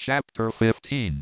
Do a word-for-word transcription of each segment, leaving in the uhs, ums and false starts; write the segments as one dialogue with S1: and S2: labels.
S1: Chapter fifteen.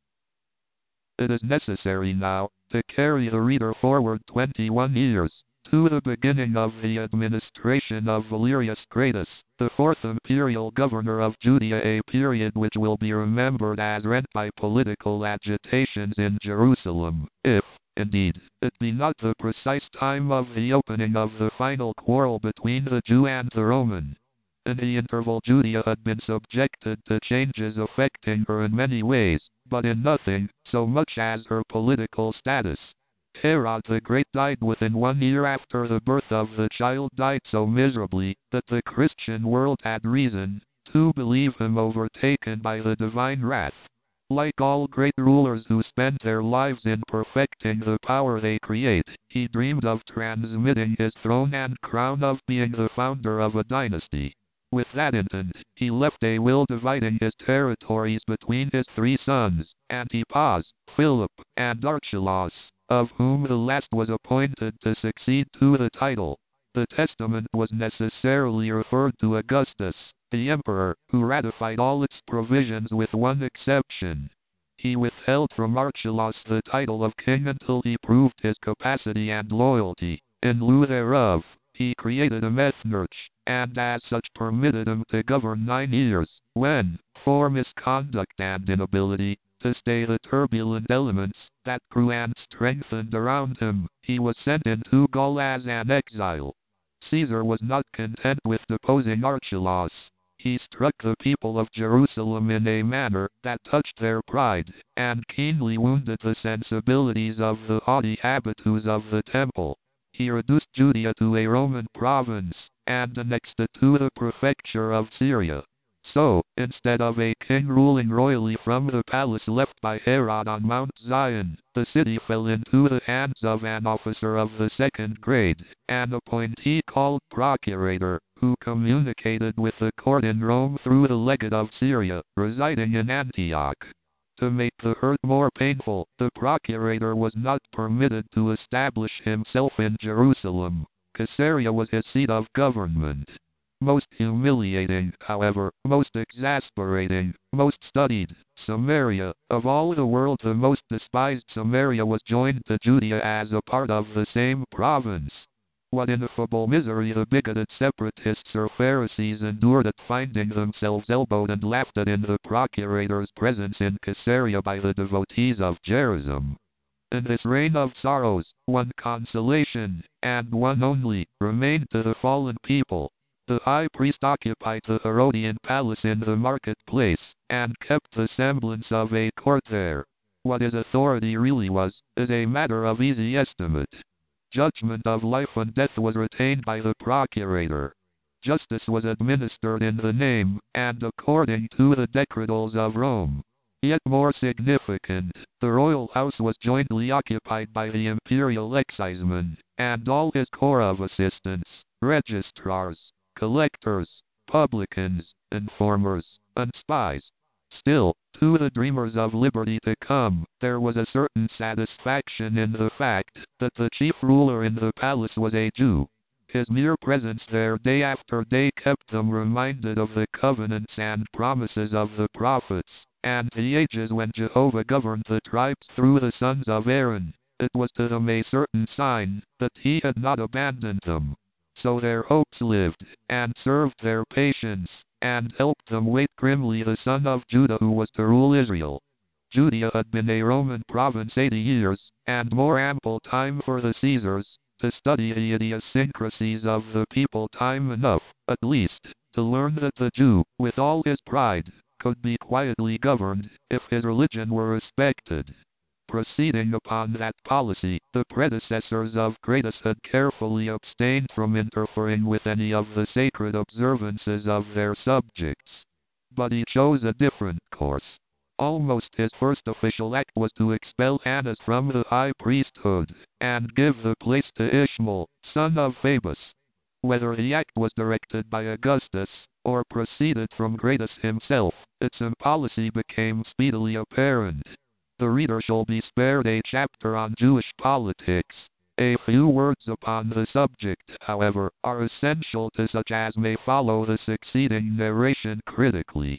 S1: It is necessary now to carry the reader forward twenty-one years, to the beginning of the administration of Valerius Gratus, the fourth imperial governor of Judea, a period which will be remembered as rent by political agitations in Jerusalem, if, indeed, it be not the precise time of the opening of the final quarrel between the Jew and the Roman. In the interval Judea had been subjected to changes affecting her in many ways, but in nothing so much as her political status. Herod the Great died within one year after the birth of the child, died so miserably that the Christian world had reason to believe him overtaken by the divine wrath. Like all great rulers who spend their lives in perfecting the power they create, he dreamed of transmitting his throne and crown, of being the founder of a dynasty. With that intent, he left a will dividing his territories between his three sons, Antipas, Philip, and Archelaus, of whom the last was appointed to succeed to the title. The testament was necessarily referred to Augustus, the emperor, who ratified all its provisions with one exception. He withheld from Archelaus the title of king until he proved his capacity and loyalty. In lieu thereof, he created him ethnarch, and as such permitted him to govern nine years, when, for misconduct and inability to stay the turbulent elements that grew and strengthened around him, he was sent into Gaul as an exile. Caesar was not content with deposing Archelaus. He struck the people of Jerusalem in a manner that touched their pride, and keenly wounded the sensibilities of the haughty habitues of the temple. He reduced Judea to a Roman province, and annexed it to the prefecture of Syria. So, instead of a king ruling royally from the palace left by Herod on Mount Zion, the city fell into the hands of an officer of the second grade, an appointee called procurator, who communicated with the court in Rome through the legate of Syria, residing in Antioch. To make the hurt more painful, the procurator was not permitted to establish himself in Jerusalem. Caesarea was his seat of government. Most humiliating, however, most exasperating, most studied, Samaria, of all the world the most despised Samaria, was joined to Judea as a part of the same province. What ineffable misery the bigoted separatists or Pharisees endured at finding themselves elbowed and laughed at in the procurator's presence in Caesarea by the devotees of Gerizim. In this reign of sorrows, one consolation, and one only, remained to the fallen people. The high priest occupied the Herodian palace in the marketplace, and kept the semblance of a court there. What his authority really was, is a matter of easy estimate. Judgment of life and death was retained by the procurator. Justice was administered in the name, and according to the decretals of Rome. Yet more significant, the royal house was jointly occupied by the imperial exciseman, and all his corps of assistants, registrars, collectors, publicans, informers, and spies. Still, to the dreamers of liberty to come, there was a certain satisfaction in the fact that the chief ruler in the palace was a Jew. His mere presence there day after day kept them reminded of the covenants and promises of the prophets, and the ages when Jehovah governed the tribes through the sons of Aaron. It was to them a certain sign that he had not abandoned them. So their hopes lived, and served their patience, and helped them wait grimly the son of Judah who was to rule Israel. Judea had been a Roman province eighty years, and more ample time for the Caesars to study the idiosyncrasies of the people, time enough, at least, to learn that the Jew, with all his pride, could be quietly governed, if his religion were respected. Proceeding upon that policy, the predecessors of Gratus had carefully abstained from interfering with any of the sacred observances of their subjects. But he chose a different course. Almost his first official act was to expel Annas from the high priesthood, and give the place to Ishmael, son of Phabus. Whether the act was directed by Augustus, or proceeded from Gratus himself, its impolicy became speedily apparent. The reader shall be spared a chapter on Jewish politics. A few words upon the subject, however, are essential to such as may follow the succeeding narration critically.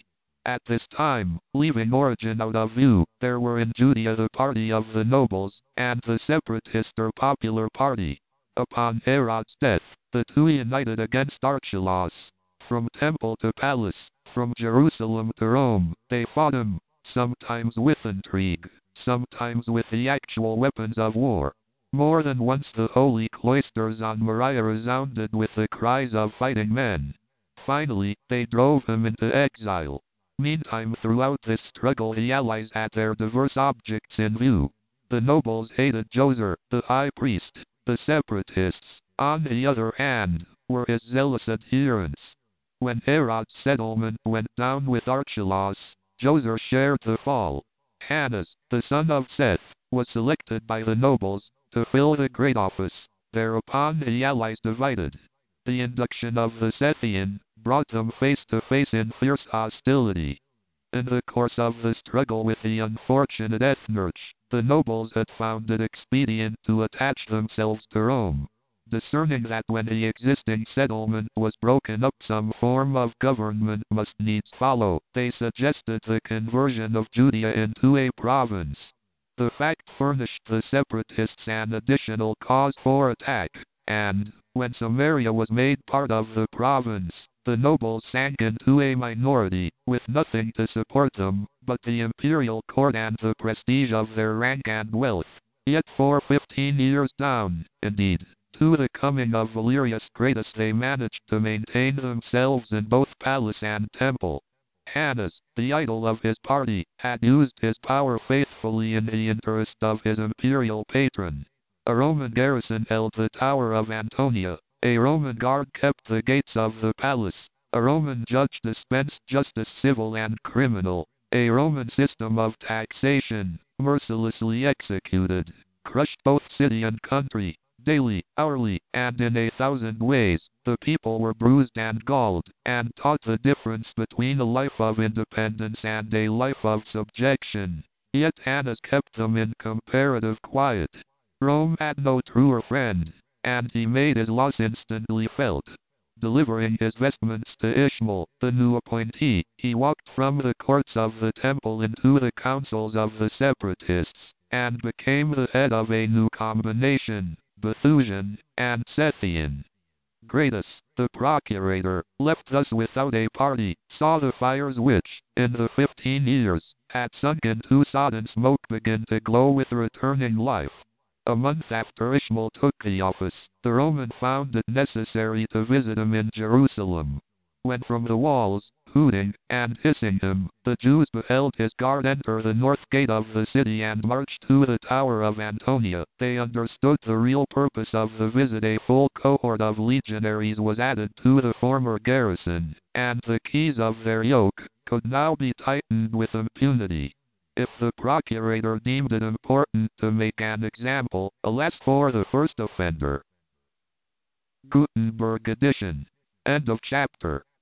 S1: At this time, leaving origin out of view, there were in Judea the party of the nobles, and the separatist or popular party. Upon Herod's death, the two united against Archelaus. From temple to palace, from Jerusalem to Rome, they fought him, sometimes with intrigue, sometimes with the actual weapons of war. More than once the holy cloisters on Moriah resounded with the cries of fighting men. Finally, they drove him into exile. Meantime, throughout this struggle, the allies had their diverse objects in view. The nobles hated Djoser, the high priest. The separatists, on the other hand, were his zealous adherents. When Herod's settlement went down with Archelaus, Djoser shared the fall. Hannas, the son of Seth, was selected by the nobles to fill the great office. Thereupon the allies divided. The induction of the Sethian brought them face to face in fierce hostility. In the course of the struggle with the unfortunate Ethnarch, the nobles had found it expedient to attach themselves to Rome. Discerning that when the existing settlement was broken up some form of government must needs follow, they suggested the conversion of Judea into a province. The fact furnished the separatists an additional cause for attack, and, when Samaria was made part of the province, the nobles sank into a minority, with nothing to support them but the imperial court and the prestige of their rank and wealth. Yet for fifteen years down, indeed, to the coming of Valerius Gratus, they managed to maintain themselves in both palace and temple. Hannas, the idol of his party, had used his power faithfully in the interest of his imperial patron. A Roman garrison held the Tower of Antonia. A Roman guard kept the gates of the palace. A Roman judge dispensed justice civil and criminal. A Roman system of taxation, mercilessly executed, crushed both city and country. Daily, hourly, and in a thousand ways, the people were bruised and galled, and taught the difference between a life of independence and a life of subjection. Yet Hannas kept them in comparative quiet. Rome had no truer friend, and he made his loss instantly felt. Delivering his vestments to Ishmael, the new appointee, he walked from the courts of the temple into the councils of the separatists, and became the head of a new combination, Bethusian and Sethian. Gratus, the procurator, left thus without a party, saw the fires which, in the fifteen years, had sunk into sodden smoke begin to glow with returning life. A month after Ishmael took the office, the Roman found it necessary to visit him in Jerusalem. When from the walls, hooting and hissing him, the Jews beheld his guard enter the north gate of the city and march to the Tower of Antonia, they understood the real purpose of the visit. A full cohort of legionaries was added to the former garrison, and the keys of their yoke could now be tightened with impunity. If the procurator deemed it important to make an example, alas for the first offender. Gutenberg edition. End of chapter.